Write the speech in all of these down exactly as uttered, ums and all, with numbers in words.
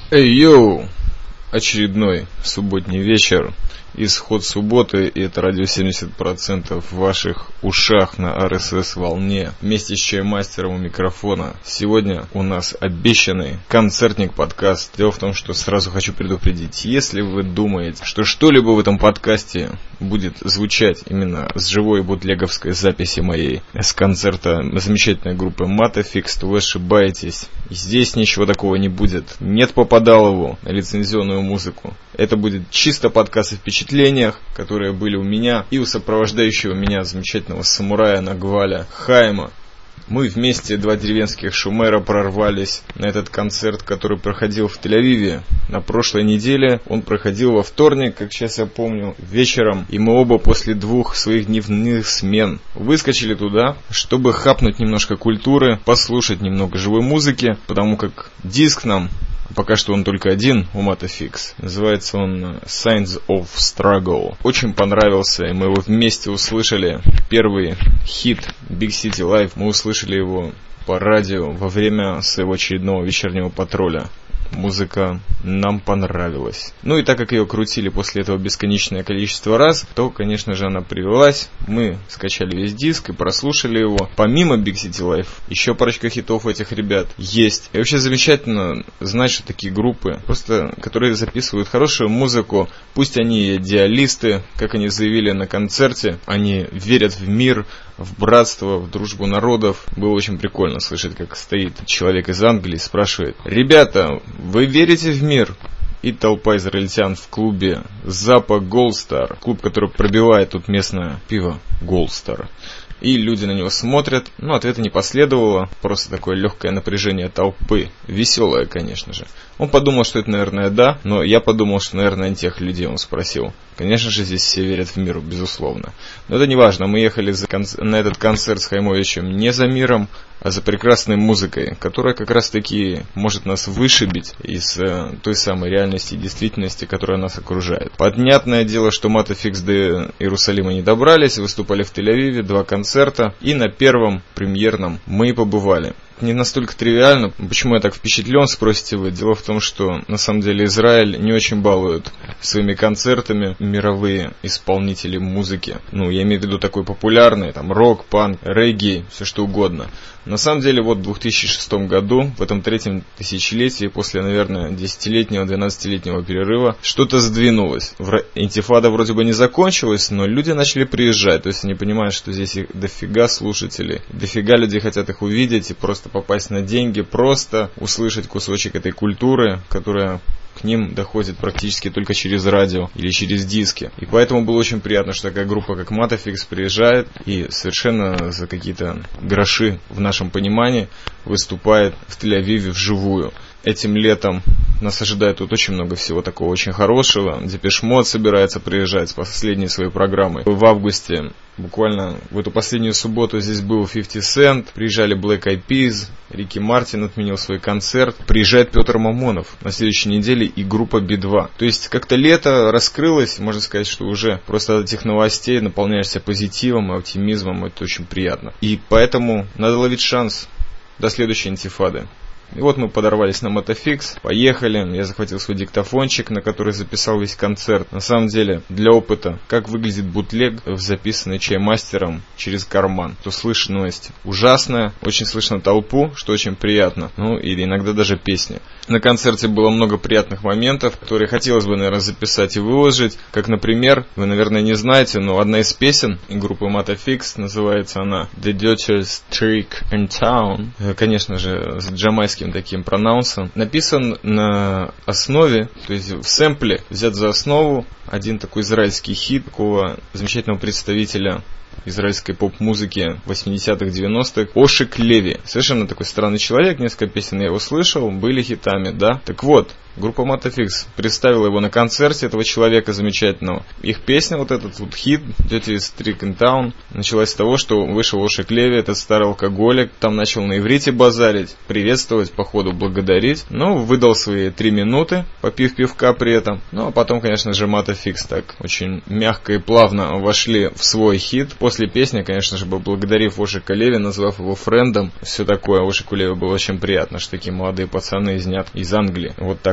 Эй, йоу! Очередной субботний вечер, исход субботы, и это радио семьдесят процентов в ваших ушах на ар эс эс волне, вместе с чаймастером у микрофона. Сегодня у нас обещанный концертник подкаст. Дело в том, что сразу хочу предупредить, если вы думаете, что что-либо в этом подкасте будет звучать именно с живой бутлеговской записи моей с концерта замечательной группы Матафикс, то вы ошибаетесь. Здесь ничего такого не будет. Нет Попадалову на лицензионную музыку. Это будет чисто подкаст о впечатлениях, которые были у меня и у сопровождающего меня замечательного самурая Нагваля Хайма. Мы вместе, два деревенских шумера, прорвались на этот концерт, который проходил в Тель-Авиве на прошлой неделе. Он проходил во вторник, как сейчас я помню, вечером. И мы оба после двух своих дневных смен выскочили туда, чтобы хапнуть немножко культуры, послушать немного живой музыки, потому как диск нам, пока что он только один у Матафикс, называется он Signs of Struggle. Очень понравился, и мы его вместе услышали. Первый хит Big City Life, мы услышали его по радио во время своего очередного вечернего патруля. Музыка нам понравилась. Ну и так как ее крутили после этого бесконечное количество раз, то, конечно же, она привелась. Мы скачали весь диск и прослушали его. Помимо Big City Life, еще парочка хитов у этих ребят есть. И вообще замечательно знать, что такие группы, просто которые записывают хорошую музыку, пусть они идеалисты, как они заявили на концерте, они верят в мир, в братство, в дружбу народов. Было очень прикольно слышать, как стоит человек из Англии и спрашивает: «Ребята, вы верите в мир?» И толпа израильтян в клубе Запа Голдстар, клуб, который пробивает тут местное пиво Голдстар. И люди на него смотрят, но ответа не последовало, просто такое легкое напряжение толпы, веселое, конечно же. Он подумал, что это, наверное, да, но я подумал, что, наверное, не тех людей он спросил. Конечно же, здесь все верят в мир, безусловно. Но это не важно, мы ехали за кон... на этот концерт с Хаймовичем не за миром, а за прекрасной музыкой, которая как раз таки может нас вышибить из э, той самой реальности и действительности, которая нас окружает. Понятное дело, что Матафикс до Иерусалима не добрались, выступали в Тель-Авиве, два концерта, и на первом премьерном мы побывали. Не настолько тривиально. Почему я так впечатлен, спросите вы. Дело в том, что на самом деле Израиль не очень балует своими концертами мировые исполнители музыки. Ну, я имею в виду такой популярный, там, рок, панк, регги, все что угодно. На самом деле, вот в две тысячи шестом году, в этом третьем тысячелетии, после, наверное, десятилетнего, двенадцатилетнего перерыва, что-то сдвинулось. Интифада вроде бы не закончилась, но люди начали приезжать. То есть они понимают, что здесь их дофига слушателей, дофига людей хотят их увидеть и просто попасть на деньги, просто услышать кусочек этой культуры, которая к ним доходит практически только через радио или через диски. И поэтому было очень приятно, что такая группа, как Матафикс, приезжает и совершенно за какие-то гроши, в нашем понимании, выступает в Тель-Авиве вживую. Этим летом нас ожидает тут очень много всего такого очень хорошего. Депеш Мод собирается приезжать с последней своей программой. В августе, буквально в эту последнюю субботу, здесь был фифти сент, приезжали Black Eyed Peas, Рики Мартин отменил свой концерт, приезжает Петр Мамонов на следующей неделе и группа би два. То есть как-то лето раскрылось, можно сказать, что уже просто от этих новостей наполняешься позитивом и оптимизмом, это очень приятно. И поэтому надо ловить шанс до следующей интифады. И вот мы подорвались на Матафикс, поехали, я захватил свой диктофончик, на который записал весь концерт. На самом деле, для опыта, как выглядит бутлег, записанный чаймастером через карман. То слышность ужасная, очень слышно толпу, что очень приятно, ну и иногда даже песни. На концерте было много приятных моментов, которые хотелось бы, наверное, записать и выложить. Как, например, вы, наверное, не знаете, но одна из песен группы Матафикс, называется она The Dirtiest Trick in Town. Конечно же, с джамайским таким пронаунсом, написан на основе, то есть в сэмпле взят за основу один такой израильский хит такого замечательного представителя израильской поп-музыки восьмидесятых, девяностых, Ошик Леви. Совершенно такой странный человек, несколько песен я его слышал, были хитами, да. Так вот, группа Матафикс представила его на концерте, этого человека замечательного. Их песня, вот этот вот хит, Dirtiest Trick in Town, началась с того, что вышел Ошик Леви, этот старый алкоголик, там начал на иврите базарить, приветствовать, походу благодарить. Ну, выдал свои три минуты, попив пивка при этом. Ну, а потом, конечно же, Матафикс так очень мягко и плавно вошли в свой хит. После песни, конечно же, поблагодарив Ошика Леви, назвав его френдом, все такое. Ошику Леви было очень приятно, что такие молодые пацаны из, из Англии вот так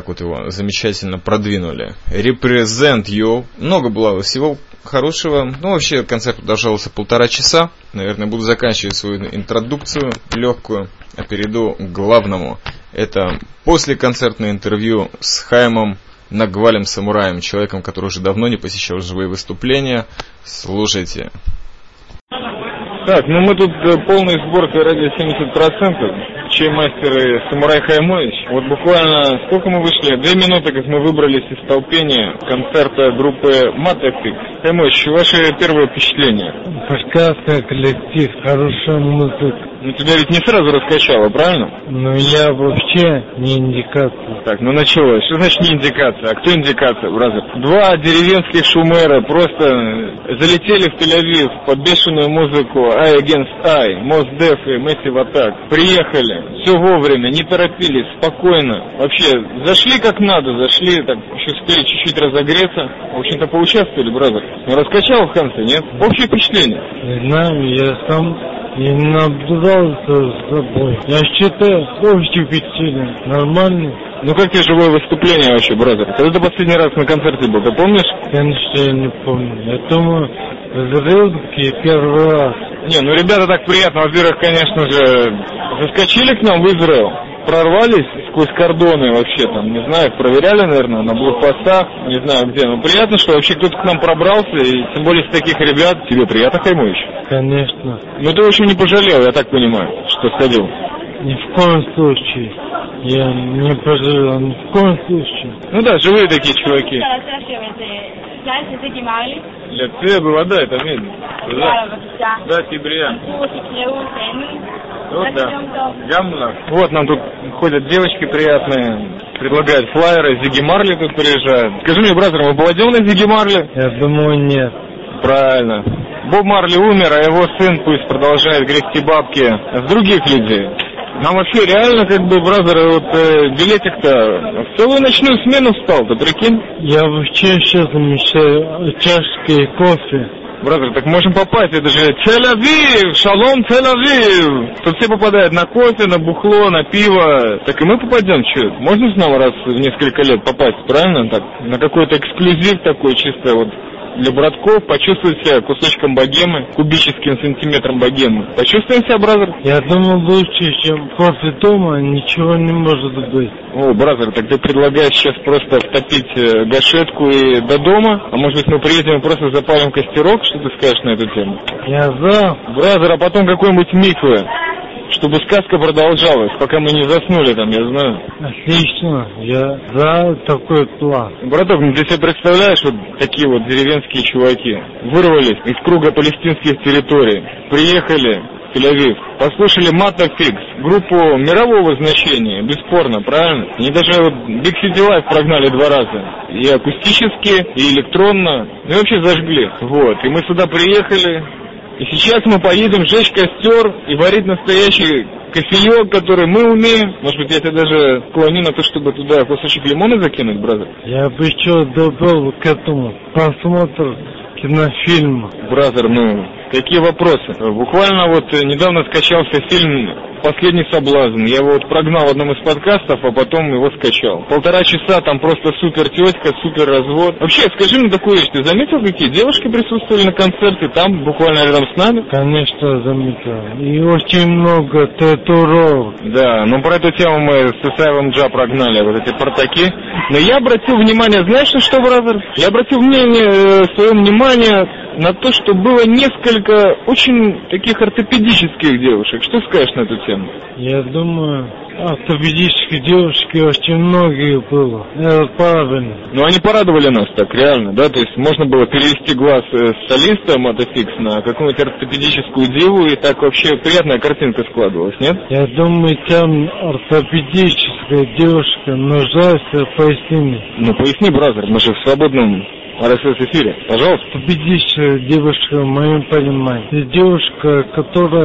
так вот его замечательно продвинули. Represent You. Много было всего хорошего. Ну, вообще, концерт продолжался полтора часа. Наверное, буду заканчивать свою интродукцию легкую, а перейду к главному. Это послеконцертное интервью с Хаимом Нагвалем Самураем, человеком, который уже давно не посещал живые выступления. Слушайте. Так, ну мы тут полной сборкой радио семьдесят процентов. Чаймастер и Самурай Хаймович. Вот буквально сколько мы вышли? Две минуты, как мы выбрались из толпения концерта группы Матафикс. Хаймович, ваши первые впечатления? Прекрасный коллектив, хорошая музыка. Ну тебя ведь не сразу раскачало, правильно? Ну я вообще не индикация. Так, ну началось. Что значит не индикация? А кто индикация, бразер? Два деревенских шумера просто залетели в Тель-Авив под бешеную музыку Eye Against Eye, Mos Def и Massive Attack. Приехали, все вовремя, не торопились, спокойно. Вообще, зашли как надо, зашли, так еще успели чуть-чуть разогреться. В общем-то, поучаствовали, бразер. Ну раскачал в конце, нет? Общее впечатление? Не знаю, я сам не наблюдал за собой. Я считаю, общее впечатление нормально. Ну как тебе живое выступление вообще, бразер? Когда ты последний раз на концерте был, ты помнишь? Конечно, я не помню. Я думаю, взрывки первый раз. Не, ну ребята так приятно. Во-первых, конечно же, заскочили к нам в Израиль. Прорвались сквозь кордоны вообще там, не знаю, проверяли, наверное, на блокпостах, не знаю где. Но приятно, что вообще кто-то к нам пробрался, и тем более с таких ребят. Тебе приятно, Хаймович? Конечно. Ну ты, в общем, не пожалел, я так понимаю, что сходил. Ни в коем случае. Я не пожалел, ни в коем случае. Ну да, живые такие чуваки. Лекция была, да, это медленно. Да, да, Тибрия. Вот, да. Гамла. Вот нам тут ходят девочки приятные, предлагают флайеры, Зиги Марли тут приезжают. Скажи мне, бразер, мы попадем на Зиги Марли? Я думаю, нет. Правильно. Боб Марли умер, а его сын пусть продолжает грести бабки с других людей. Нам вообще реально, как бы, бразер, вот э, билетик-то в целую ночную смену встал, ты прикинь? Я вообще сейчас замечаю чашки кофе. Бразер, так можем попасть, это же Тель-Авив, шалом Тель-Авив. Тут все попадают на кофе, на бухло, на пиво. Так и мы попадем, что? Можно снова раз в несколько лет попасть, правильно? Так, на какой-то эксклюзив такой чисто вот для братков, почувствовать себя кусочком богемы, кубическим сантиметром богемы. Почувствуем себя, бразер? Я думаю, лучше, чем кофе дома, ничего не может быть. О, бразер, так ты предлагаешь сейчас просто втопить гашетку и до дома? А может быть мы приедем и просто запалим костерок? Что ты скажешь на эту тему? Я за. Бразер, а потом какой-нибудь миквы, чтобы сказка продолжалась, пока мы не заснули там, я знаю. Отлично, я за такой план. Браток, ну ты себе представляешь, вот такие вот деревенские чуваки вырвались из круга палестинских территорий, приехали в Тель-Авив, послушали Матафикс, группу мирового значения, бесспорно, правильно? Они даже вот Big City Life прогнали два раза, и акустически, и электронно, ну и вообще зажгли. Вот, и мы сюда приехали. И сейчас мы поедем жечь костер и варить настоящий кофеек, который мы умеем. Может быть, я тебя даже склоню на то, чтобы туда кусочек лимона закинуть, бразер? Я бы еще добавил к этому просмотр кинофильма. Бразер, ну, какие вопросы? Буквально вот недавно скачался фильм «Последний соблазн». Я его вот прогнал в одном из подкастов, а потом его скачал. Полтора часа, там просто супер тетка, супер развод. Вообще, скажи мне такую вещь, ты заметил, какие девушки присутствовали на концерте там, буквально рядом с нами? Конечно, заметил. И очень много татуировок. Да, ну про эту тему мы с Исаевым Джа прогнали, вот эти портаки. Но я обратил внимание, знаешь на что, бразер? Я обратил внимание, свое внимание на то, что было несколько очень таких ортопедических девушек. Что скажешь на эту тему? Я думаю, ортопедических девушек очень многие было. Это правильно. Ну, они порадовали нас так, реально, да? То есть можно было перевести глаз с солиста Матафикс на какую-нибудь ортопедическую деву, и так вообще приятная картинка складывалась, нет? Я думаю, там ортопедическая девушка нуждается в пояснении. Ну, поясни, бразер, мы же в свободном эр эс эс-эфире, пожалуйста. Ортопедическая девушка, в моем понимании, это девушка, которая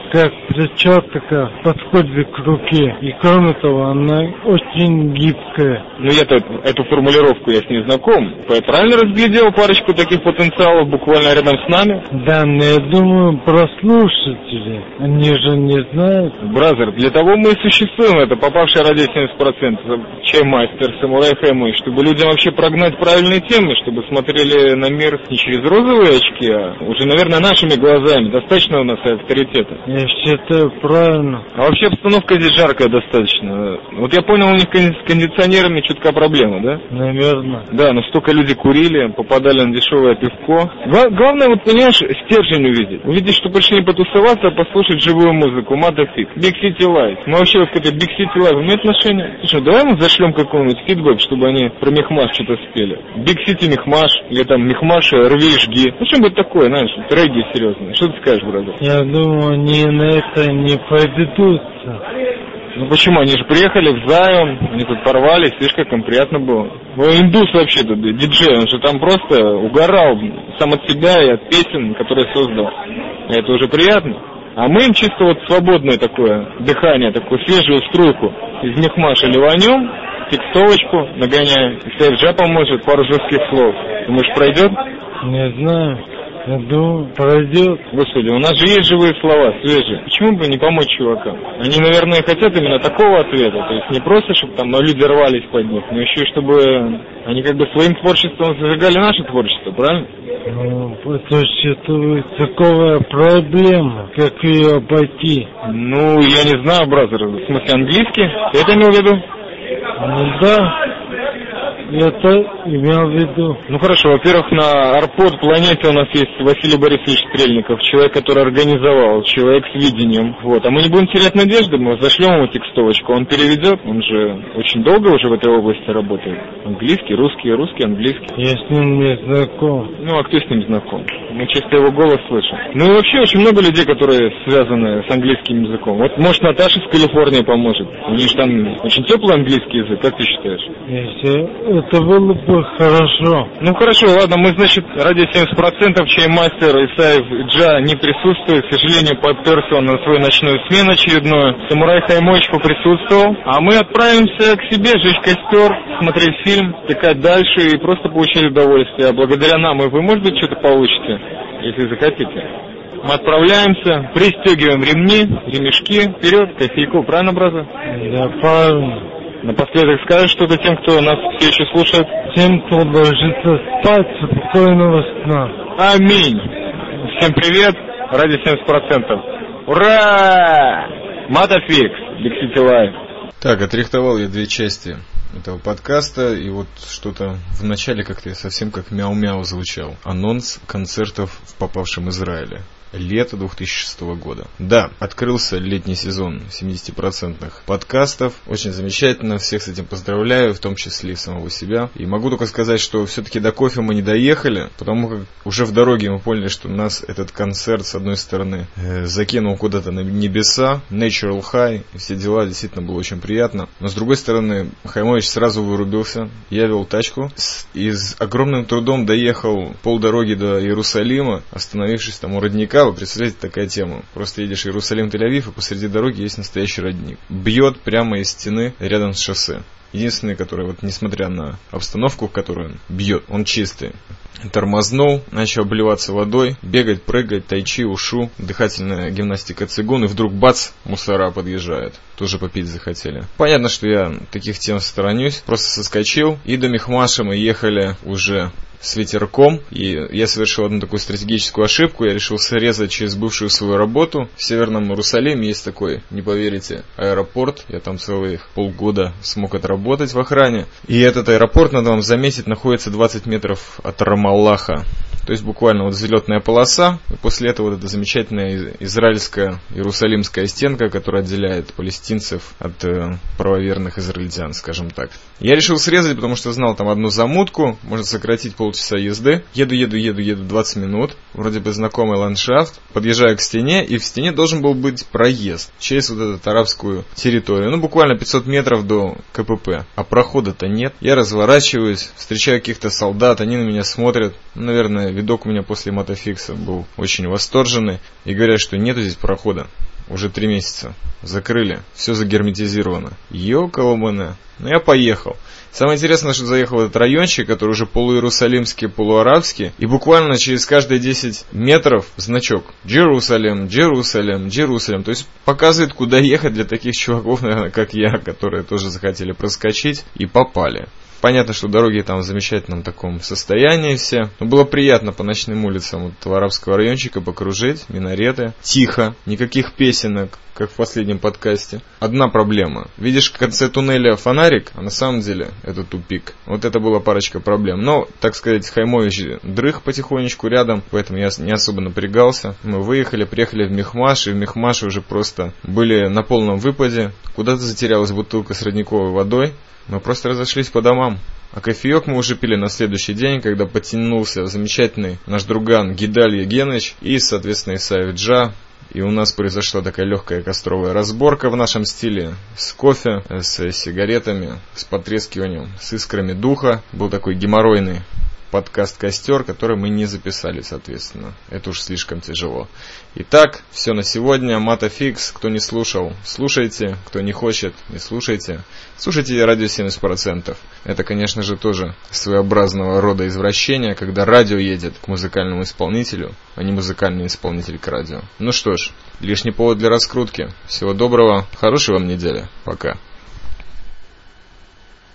как перчатка подходит к руке. И кроме того, она очень гибкая. Ну я-то эту формулировку, я с ней знаком. Я правильно разглядел парочку таких потенциалов буквально рядом с нами? Да, но я думаю, прослушатели, они же не знают. Бразер, для того мы и существуем, это попавшее радио семьдесят процентов, Чаймастер, Самурай Хаймой, чтобы людям вообще прогнать правильные темы, чтобы смотрели на мир не через розовые очки, а уже, наверное, нашими глазами. Достаточно у нас и авторитета. Я считаю правильно. А вообще обстановка здесь жаркая достаточно. Вот я понял, у них с кондиционерами чутка проблема, да? Наверное. Да, но столько люди курили, попадали на дешевое пивко. Гла- главное, вот понимаешь, стержень увидеть. Увидеть, что пришли потусоваться, а послушать живую музыку, Матафик, Big City Life. Мы вообще вот к этой Big City Life имеем отношение? Слушай, давай мы зашлем какой-нибудь фидбэк, чтобы они про Мехмаш что-то спели. Big City Мехмаш, или там Мехмаш рви и жги. Ну что-нибудь такое, знаешь, регги серьезное. Что ты скажешь, брат? Я думаю, они на это не поведутся. Ну почему? Они же приехали в Зайон, они тут порвались, видишь, как им приятно было. Ну, индус вообще тут, диджей, он же там просто угорал сам от себя и от песен, которые создал. И это уже приятно. А мы им чисто вот свободное такое дыхание, такую свежую струйку из Мехмаша ливанем, текстовочку нагоняем. Если Джа поможет, пару жестких слов. Думаешь, пройдет? Не знаю. Я думаю, пройдет. Господи, у нас же есть живые слова, свежие. Почему бы не помочь чувакам? Они, наверное, хотят именно такого ответа. То есть не просто, чтобы там люди рвались под них, но еще и чтобы они как бы своим творчеством зажигали наше творчество, правильно? Ну, это существует такая проблема, как ее обойти. Ну, я не знаю, бразер, в смысле английский? Ты это имел в виду? Ну да. Это имел в виду. Ну хорошо, во-первых, на Арпод планете у нас есть Василий Борисович Стрельников, человек, который организовал, человек с видением. Вот. А мы не будем терять надежды, мы зашлем ему текстовочку, он переведет, он же очень долго уже в этой области работает. Английский, русский, русский, английский. Я с ним не знаком. Ну а кто с ним знаком? Мы чисто его голос слышим. Ну и вообще очень много людей, которые связаны с английским языком. Вот может Наташа с Калифорнии поможет. У них там очень теплый английский язык, как ты считаешь? Если это было бы хорошо. Ну хорошо, ладно, мы, значит, радио семьдесят процентов, Чаймастер, Исаев, Джа не присутствует. К сожалению, подперся он на свою ночную смену очередную. Самурай Хаймойч поприсутствовал. А мы отправимся к себе, жечь костер, смотреть фильм, стыкать дальше и просто получать удовольствие. А благодаря нам и вы, может быть, что-то получите, если захотите. Мы отправляемся, пристегиваем ремни, ремешки, вперед, кофейку, правильно, браза? Да, правильно. Напоследок скажешь что-то тем, кто нас все еще слушает? Тем, кто ложится спать, спокойного сна. Аминь. Всем привет. Радио семьдесят процентов. Ура! Матафикс. Big City Life. Так, отрихтовал я две части этого подкаста, и вот что-то в начале как-то совсем как мяу-мяу звучал. Анонс концертов в попавшем Израиле. Лето две тысячи шестого года. Да, открылся летний сезон семидесятипроцентных подкастов. Очень замечательно, всех с этим поздравляю, в том числе и самого себя. И могу только сказать, что все-таки до кофе мы не доехали, потому как уже в дороге мы поняли, что нас этот концерт, с одной стороны, э, закинул куда-то на небеса, Natural High, и все дела, действительно было очень приятно. Но с другой стороны, Хаймович сразу вырубился, я вел тачку, и с огромным трудом доехал полдороги до Иерусалима, остановившись там у родника. Вы представляете, такая тема. Просто едешь Иерусалим-Тель-Авив, и посреди дороги есть настоящий родник. Бьет прямо из стены рядом с шоссе. Единственный, который, вот, несмотря на обстановку, в которой он бьет, он чистый. Тормознул, начал обливаться водой, бегать, прыгать, тайчи, ушу, дыхательная гимнастика цигун, и вдруг бац, мусора подъезжают. Тоже попить захотели. Понятно, что я таких тем сторонюсь. Просто соскочил, и до Мехмаша мы ехали уже с ветерком, и я совершил одну такую стратегическую ошибку. Я решил срезать через бывшую свою работу. В Северном Иерусалиме есть такой, не поверите, аэропорт. Я там целых полгода смог отработать в охране. И этот аэропорт, надо вам заметить, находится двадцать метров от Рамаллаха. То есть буквально вот взлетная полоса, и после этого вот эта замечательная израильская иерусалимская стенка, которая отделяет палестинцев от э, правоверных израильтян, скажем так. Я решил срезать, потому что знал там одну замутку, можно сократить полчаса езды. Еду, еду, еду, еду двадцать минут, вроде бы знакомый ландшафт, подъезжаю к стене, и в стене должен был быть проезд через вот эту арабскую территорию. Ну, буквально пятьсот метров до ка пэ пэ. А прохода-то нет. Я разворачиваюсь, встречаю каких-то солдат, они на меня смотрят. Ну, наверное, видок у меня после Матафикса был очень восторженный. И говорят, что нету здесь прохода. уже три месяца. Закрыли, все загерметизировано. Ёкаломане. Ну я поехал. Самое интересное, что заехал в этот райончик, который уже полуиерусалимский, полуарабский, и буквально через каждые десять метров значок Джерусалем, Джерусалем, Джерусалем. То есть показывает, куда ехать для таких чуваков, наверное, как я, которые тоже захотели проскочить и попали. Понятно, что дороги там в замечательном таком состоянии все. Но было приятно по ночным улицам вот этого арабского райончика покружить, минареты. Тихо, никаких песенок, как в последнем подкасте. Одна проблема. Видишь в конце туннеля фонарик, а на самом деле это тупик. Вот это была парочка проблем. Но, так сказать, Хаймович дрых потихонечку рядом, поэтому я не особо напрягался. Мы выехали, приехали в Мехмаш, и в Мехмаше уже просто были на полном выпаде. Куда-то затерялась бутылка с родниковой водой. Мы просто разошлись по домам. А кофеек мы уже пили на следующий день, когда подтянулся замечательный наш друган Гидаль Евгенович и, соответственно, Исаев Джа. И у нас произошла такая легкая костровая разборка в нашем стиле с кофе, с сигаретами, с потрескиванием, с искрами духа. Был такой геморройный подкаст «Костер», который мы не записали, соответственно. Это уж слишком тяжело. Итак, все на сегодня. Матафикс. Кто не слушал, слушайте. Кто не хочет, не слушайте. Слушайте радио семьдесят процентов. Это, конечно же, тоже своеобразного рода извращение, когда радио едет к музыкальному исполнителю, а не музыкальный исполнитель к радио. Ну что ж, лишний повод для раскрутки. Всего доброго. Хорошей вам недели. Пока.